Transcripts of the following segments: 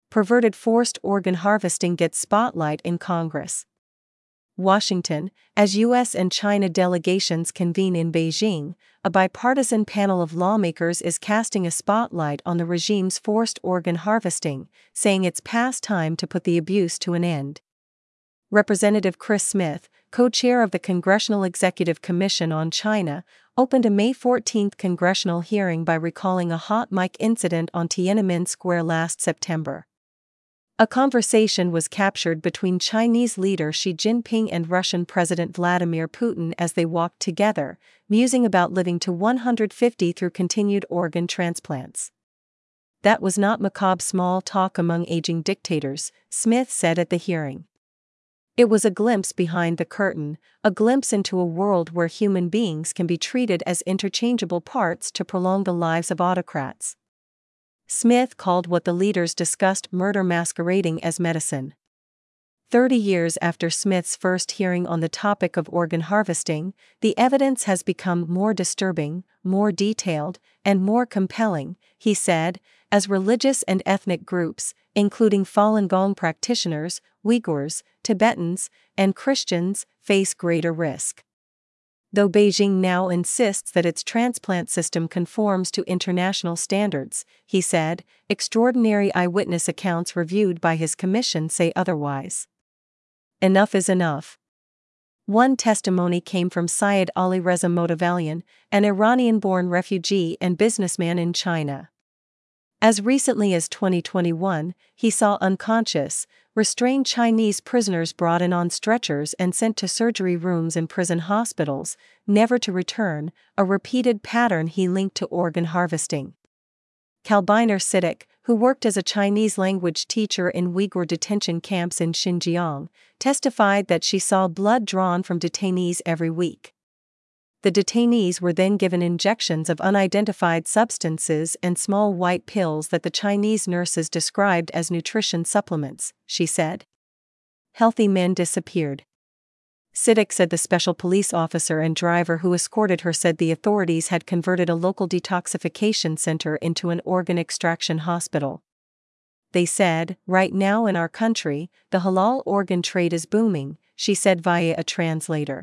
perverted forced organ harvesting gets spotlight in Congress. Washington, as U.S. and China delegations convene in Beijing, a bipartisan panel of lawmakers is casting a spotlight on the regime's forced organ harvesting, saying it's past time to put the abuse to an end. Representative Chris Smith, co-chair of the Congressional Executive Commission on China, opened a May 14 congressional hearing by recalling a hot mic incident on Tiananmen Square last September. A conversation was captured between Chinese leader Xi Jinping and Russian President Vladimir Putin as they walked together, musing about living to 150 through continued organ transplants. That was not macabre small talk among aging dictators, Smith said at the hearing. It was a glimpse behind the curtain, a glimpse into a world where human beings can be treated as interchangeable parts to prolong the lives of autocrats. Smith called what the leaders discussed murder masquerading as medicine. 30 years after Smith's first hearing on the topic of organ harvesting, the evidence has become more disturbing, more detailed, and more compelling, he said, as religious and ethnic groups, including Falun Gong practitioners, Uyghurs, Tibetans, and Christians, face greater risk. Though Beijing now insists that its transplant system conforms to international standards, he said, extraordinary eyewitness accounts reviewed by his commission say otherwise. Enough is enough. One testimony came from Syed Ali Reza Motavalian, an Iranian-born refugee and businessman in China. As recently as 2021, he saw unconscious, restrained Chinese prisoners brought in on stretchers and sent to surgery rooms in prison hospitals, never to return, a repeated pattern he linked to organ harvesting. Kalbiner Siddiq, who worked as a Chinese language teacher in Uyghur detention camps in Xinjiang, testified that she saw blood drawn from detainees every week. The detainees were then given injections of unidentified substances and small white pills that the Chinese nurses described as nutrition supplements, she said. Healthy men disappeared. Siddiq said the special police officer and driver who escorted her said the authorities had converted a local detoxification center into an organ extraction hospital. They said, "Right now in our country, the halal organ trade is booming," she said via a translator.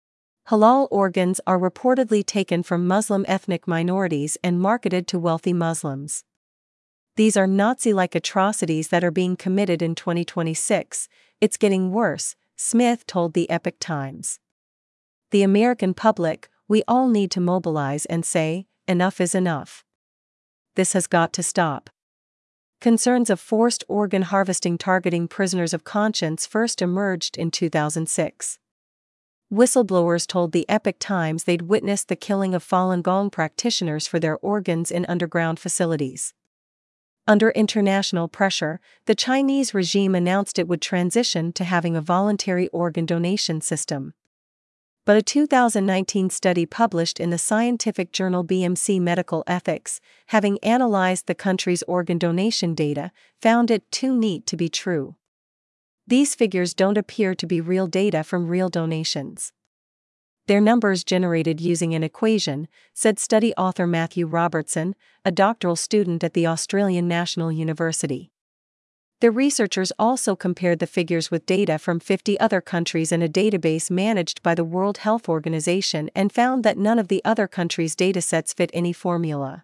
Halal organs are reportedly taken from Muslim ethnic minorities and marketed to wealthy Muslims. These are Nazi-like atrocities that are being committed in 2026. It's getting worse, Smith told the Epoch Times. The American public, we all need to mobilize and say, enough is enough. This has got to stop. Concerns of forced organ harvesting targeting prisoners of conscience first emerged in 2006. Whistleblowers told the Epoch Times they'd witnessed the killing of Falun Gong practitioners for their organs in underground facilities. Under international pressure, the Chinese regime announced it would transition to having a voluntary organ donation system. But a 2019 study published in the scientific journal BMC Medical Ethics, having analyzed the country's organ donation data, found it too neat to be true. These figures don't appear to be real data from real donations. They're numbers generated using an equation, said study author Matthew Robertson, a doctoral student at the Australian National University. The researchers also compared the figures with data from 50 other countries in a database managed by the World Health Organization and found that none of the other countries' datasets fit any formula.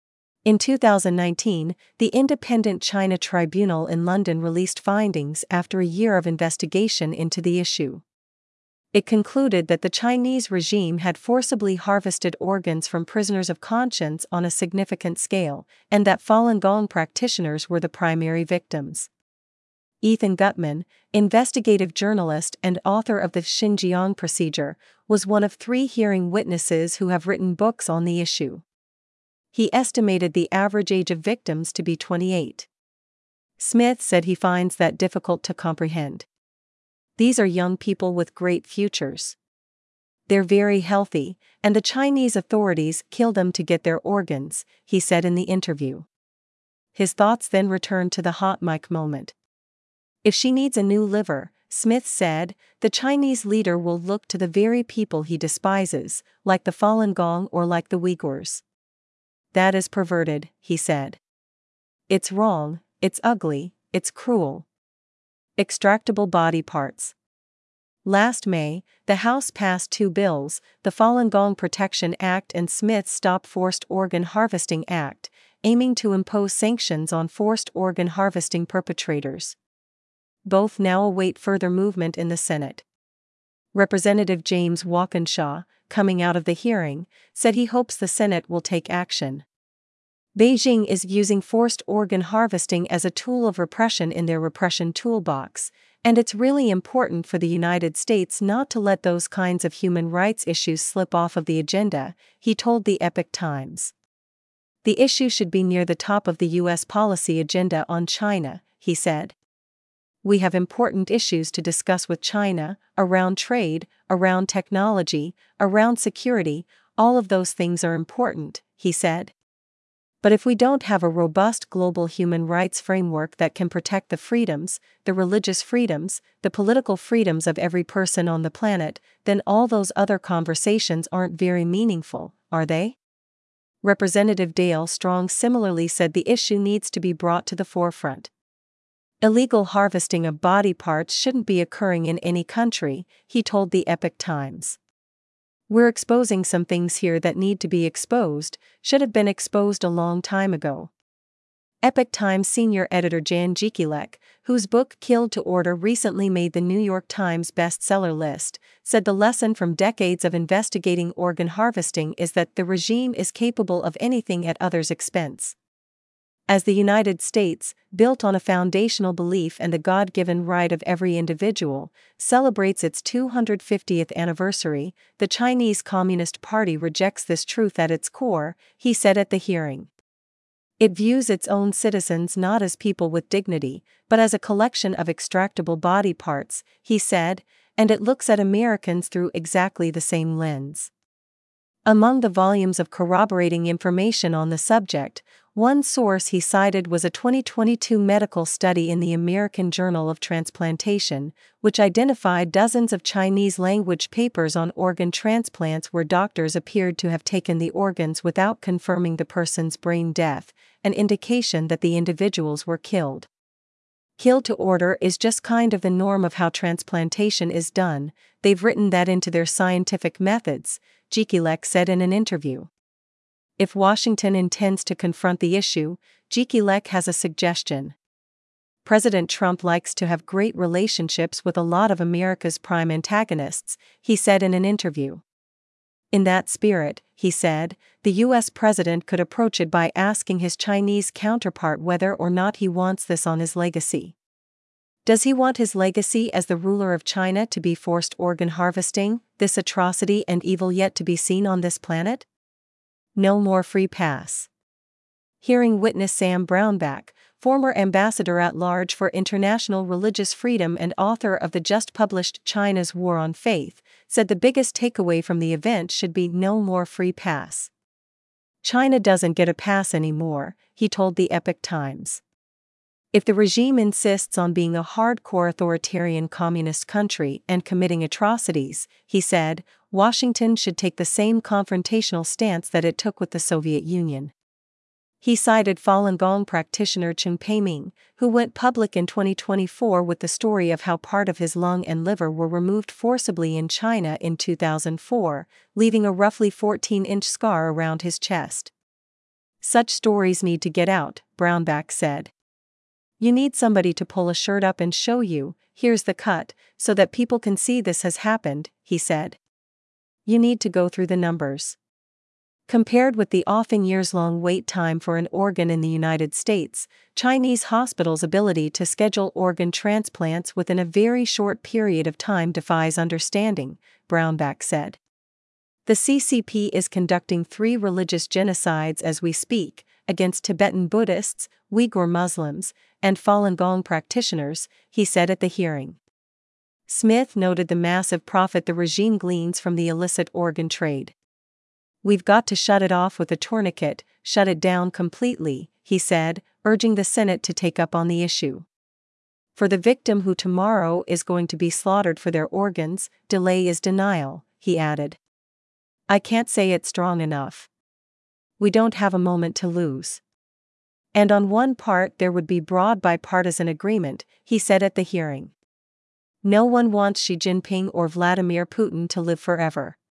In 2019, the Independent China Tribunal in London released findings after a year of investigation into the issue. It concluded that the Chinese regime had forcibly harvested organs from prisoners of conscience on a significant scale, and that Falun Gong practitioners were the primary victims. Ethan Gutman, investigative journalist and author of the Xinjiang Procedure, was one of 3 hearing witnesses who have written books on the issue. He estimated the average age of victims to be 28. Smith said he finds that difficult to comprehend. These are young people with great futures. They're very healthy, and the Chinese authorities kill them to get their organs, he said in the interview. His thoughts then returned to the hot mic moment. If she needs a new liver, Smith said, the Chinese leader will look to the very people he despises, like the Falun Gong or like the Uyghurs. That is perverted, he said. It's wrong, it's ugly, it's cruel. Extractable body parts. Last May, the House passed two bills, the Falun Gong Protection Act and Smith's Stop Forced Organ Harvesting Act, aiming to impose sanctions on forced organ harvesting perpetrators. Both now await further movement in the Senate. Representative James Walkinshaw, coming out of the hearing, said he hopes the Senate will take action. Beijing is using forced organ harvesting as a tool of repression in their repression toolbox, and it's really important for the United States not to let those kinds of human rights issues slip off of the agenda, he told the Epoch Times. The issue should be near the top of the U.S. policy agenda on China, he said. We have important issues to discuss with China, around trade, around technology, around security, all of those things are important, he said. But if we don't have a robust global human rights framework that can protect the freedoms, the religious freedoms, the political freedoms of every person on the planet, then all those other conversations aren't very meaningful, are they? Representative Dale Strong similarly said the issue needs to be brought to the forefront. Illegal harvesting of body parts shouldn't be occurring in any country, he told the Epoch Times. We're exposing some things here that need to be exposed, should have been exposed a long time ago. Epoch Times senior editor Jan Jekielek, whose book Killed to Order recently made the New York Times bestseller list, said the lesson from decades of investigating organ harvesting is that the regime is capable of anything at others' expense. As the United States, built on a foundational belief and the God-given right of every individual, celebrates its 250th anniversary, the Chinese Communist Party rejects this truth at its core, he said at the hearing. It views its own citizens not as people with dignity, but as a collection of extractable body parts, he said, and it looks at Americans through exactly the same lens. Among the volumes of corroborating information on the subject, one source he cited was a 2022 medical study in the American Journal of Transplantation, which identified dozens of Chinese-language papers on organ transplants where doctors appeared to have taken the organs without confirming the person's brain death, an indication that the individuals were killed. Killed to order is just kind of the norm of how transplantation is done, they've written that into their scientific methods, Jekielek said in an interview. If Washington intends to confront the issue, Jekielek has a suggestion. President Trump likes to have great relationships with a lot of America's prime antagonists, he said in an interview. In that spirit, he said, the U.S. president could approach it by asking his Chinese counterpart whether or not he wants this on his legacy. Does he want his legacy as the ruler of China to be forced organ harvesting, this atrocity and evil yet to be seen on this planet? No more free pass. Hearing witness Sam Brownback, former ambassador-at-large for international religious freedom and author of the just-published China's War on Faith, said the biggest takeaway from the event should be no more free pass. China doesn't get a pass anymore, he told the Epoch Times. If the regime insists on being a hardcore authoritarian communist country and committing atrocities, he said, Washington should take the same confrontational stance that it took with the Soviet Union. He cited Falun Gong practitioner Chen Peiming, who went public in 2024 with the story of how part of his lung and liver were removed forcibly in China in 2004, leaving a roughly 14-inch scar around his chest. Such stories need to get out, Brownback said. You need somebody to pull a shirt up and show you, here's the cut, so that people can see this has happened, he said. You need to go through the numbers. Compared with the often years-long wait time for an organ in the United States, Chinese hospitals' ability to schedule organ transplants within a very short period of time defies understanding, Brownback said. The CCP is conducting 3 religious genocides as we speak, against Tibetan Buddhists, Uyghur Muslims, and Falun Gong practitioners, he said at the hearing. Smith noted the massive profit the regime gleans from the illicit organ trade. We've got to shut it off with a tourniquet, shut it down completely, he said, urging the Senate to take up on the issue. For the victim who tomorrow is going to be slaughtered for their organs, delay is denial, he added. I can't say it strong enough. We don't have a moment to lose. And on one part there would be broad bipartisan agreement, he said at the hearing. No one wants Xi Jinping or Vladimir Putin to live forever.